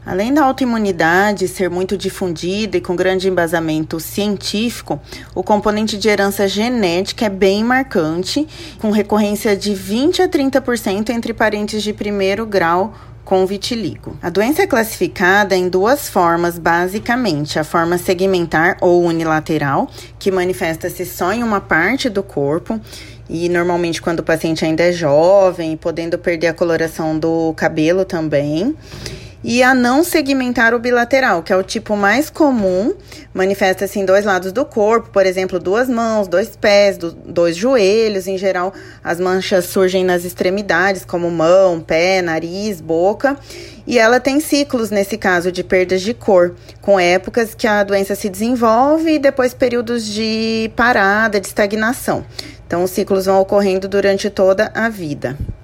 Além da autoimunidade ser muito difundida e com grande embasamento científico, o componente de herança genética é bem marcante, com recorrência de 20 a 30% entre parentes de primeiro grau com vitiligo. A doença é classificada em duas formas, basicamente: a forma segmentar ou unilateral, que manifesta-se só em uma parte do corpo, e normalmente quando o paciente ainda é jovem, podendo perder a coloração do cabelo também. E a não segmentar o bilateral, que é o tipo mais comum, manifesta-se em dois lados do corpo, por exemplo, duas mãos, dois pés, dois joelhos. Em geral, as manchas surgem nas extremidades, como mão, pé, nariz, boca. E ela tem ciclos, nesse caso, de perdas de cor, com épocas que a doença se desenvolve e depois períodos de parada, de estagnação. Então, os ciclos vão ocorrendo durante toda a vida.